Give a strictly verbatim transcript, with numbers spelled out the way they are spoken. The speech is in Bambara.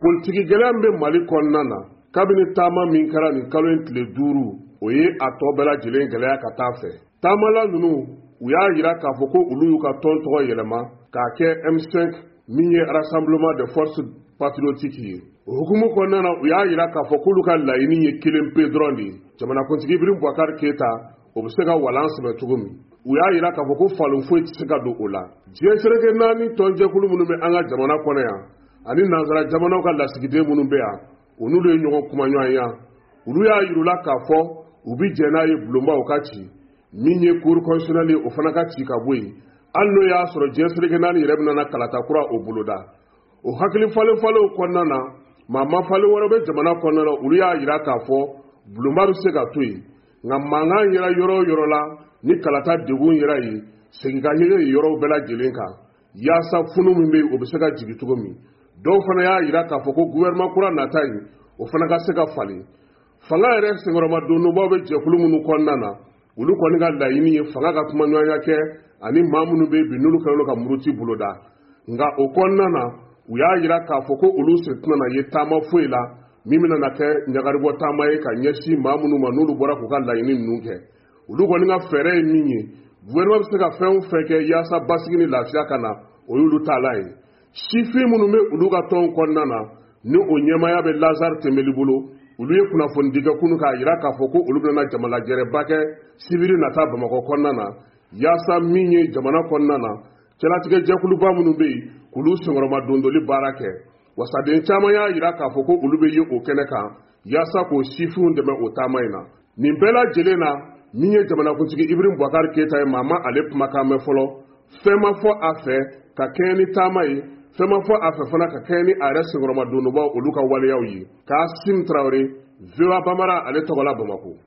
Politiki gɛlɛya bɛ Mali kɔnɔna na kabini taama min kɛra nin kalo in tile duuru o ye a tɔ bɛɛ lajɛlen gɛlɛya ka taa fɛ. Taamala ninnu u y'a yira k'a fɔ ko olu y'u ka tɔn tɔgɔ yɛlɛma k'a kɛ M cinq min ye Rassemblement des Forces Patriotiques ye. O hukumu kɔnɔna na u y'a yira k'a fɔ k'olu ka laɲini ye kelen pe dɔrɔn de ye. Jamanakuntigi Ibrahim Boubacar Keita o bɛ se ka walan sɛbɛ cogo min. U y'a yira k'a fɔ ko falun foyi tɛ se ka don o la. Diɲɛ seleke naani tɔnjɛkulu minnu bɛ an ka jamana kɔnɔ yan ani nanzara jamanaw ka lasigiden minnu bɛ yan o n'olu ye ɲɔgɔn kumaɲɔgɔn yan. Olu y'a yirula k'a fɔ u bi jɛ n'a ye bulonbaw ka ci min ye cour constitutionnelle ye o fana ka ci ka bɔ yen. Hali n'o y'a sɔrɔ diɲɛ seleke naani yɛrɛ bɛna kalata kura o boloda. O hakili falen falenw kɔnɔna na maa ma falen wɛrɛ bɛ jamana kɔnɔna na olu y'a yira k'a fɔ bulonba bɛ se ka to yen. Nka mankan yɛrɛ yɔrɔ o yɔrɔ la ni kalata degun yɛrɛ ye segin ka yɛlɛ yɔrɔw bɛɛ lajɛlen kan yaasa funu min bɛ yen o bɛ se ka jigin cogo min. Dɔw fana y'a yira k'a fɔ ko gouvernement kura nata yen o fana ka se ka falen. Fanga yɛrɛ senkɔrɔma donnobaw bɛ jɛkulu minnu kɔnɔna na olu kɔni ka laɲini ye fanga ka kumaɲɔgɔnya kɛ ani maa minnu bɛ yen bi n'olu kɛlen ka muruti boloda. Nka o kɔnɔna na u y'a yira k'a fɔ ko olu sen tɛna ye taama foyi la min bɛna na kɛ ɲagaribɔ taama ye ka ɲɛsin maa minnu ma n'olu bɔra k'u ka laɲini ninnu kɛ. Olu kɔni ka fɛɛrɛ ye min ye gouvernement bɛ se ka fɛn o fɛn kɛ yaasa basigi ni lafiya ka na o y'olu taala ye. Sifin minnu bɛ olu ka tɔn kɔnɔna na ni o ɲɛmaya bɛ Lazare Tembeli bolo olu ye kunnafoni digɛ kunu k'a yira k'a fɔ ko olu bɛna jamana gɛrɛba kɛ sibiri nata Bamakɔ kɔnɔna na yaasa min ye jamana kɔnɔna na cɛlatigɛ jɛkuluba minnu bɛ yen k'olu senkɔrɔma dondoli baara kɛ. Wasaden caman y'a yira k'a fɔ ko olu bɛ ye o kɛnɛ kan yaasa k'o sifinw dɛmɛ o taama in na. Nin bɛɛ lajɛlen na min ye jamanakuntigi Ibrahim Boubacar Keita ye maa ma ale kumakan mɛn fɔlɔ fɛn ma fɔ a fɛ ka kɛɲɛ ni taama ye fɛn ma fɔ a fɛ fana ka kɛɲɛ ni a yɛrɛ senkɔrɔma donnobaw olu ka waleyaw ye. Kaasim Traoré, V O A Bambara ale tɔgɔla Bamakɔ.